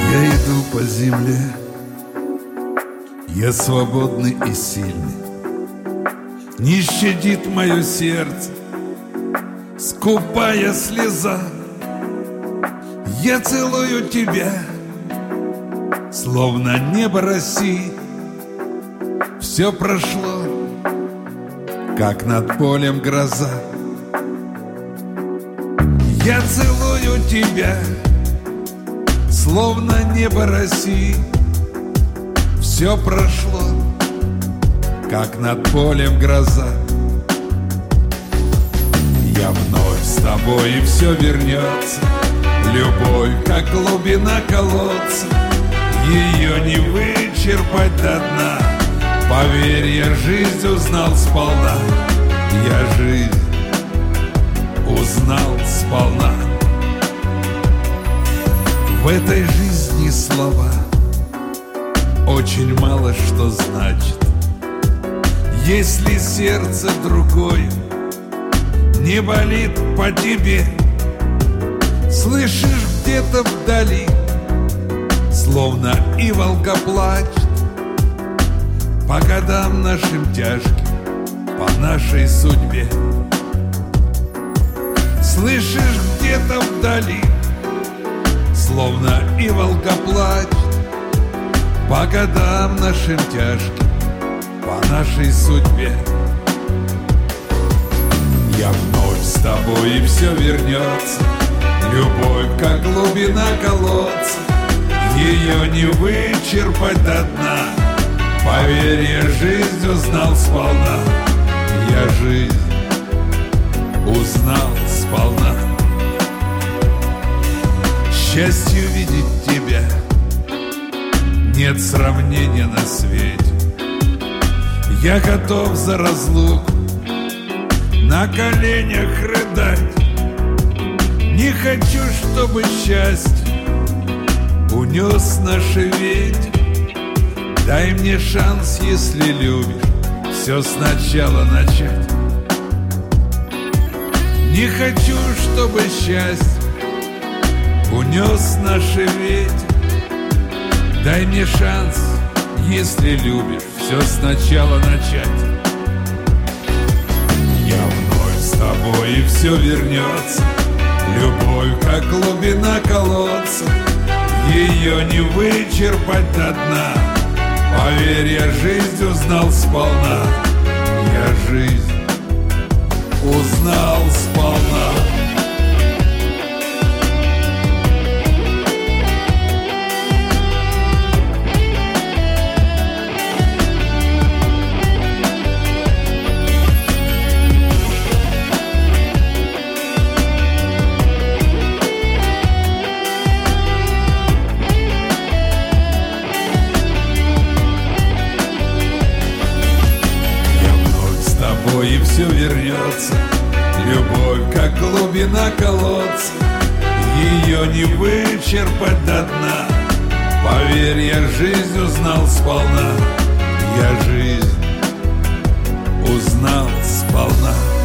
Я иду по земле, я свободный и сильный. Не щадит мое сердце скупая слеза. Я целую тебя, словно небо России. Все прошло, как над полем гроза. Я целую тебя, словно небо России. Все прошло, как над полем гроза. Я вновь с тобой, и все вернется. Любовь, как глубина колодца, ее не вычерпать до дна. Поверь, я жизнь узнал сполна. Я жизнь узнал сполна. В этой жизни слова очень мало что значит, если сердце другое не болит по тебе. Слышишь где-то вдали, словно иволга плачет по годам нашим тяжким, по нашей судьбе. Слышишь где-то вдали, словно иволга плачет по годам нашим тяжким, по нашей судьбе. Я вновь с тобой, и все вернется. Любовь, как глубина колодца, ее не вычерпать до дна. Поверь, я жизнь узнал сполна. Я жизнь узнал сполна. Счастью видеть тебя нет сравнения на свете. Я готов за разлуку на коленях рыдать. Не хочу, чтобы счастье унес наши ветер. Дай мне шанс, если любишь, все сначала начать. Не хочу, чтобы счастье унес наши ветер. Дай мне шанс, если любишь, все сначала начать. Я вновь с тобой, и все вернется. Любовь, как глубина колодца, ее не вычерпать до дна. Поверь, я жизнь узнал сполна. Я жизнь узнал сполна. И все вернется. Любовь, как глубина колодца, ее не вычерпать до дна. Поверь, я жизнь узнал сполна. Я жизнь узнал сполна.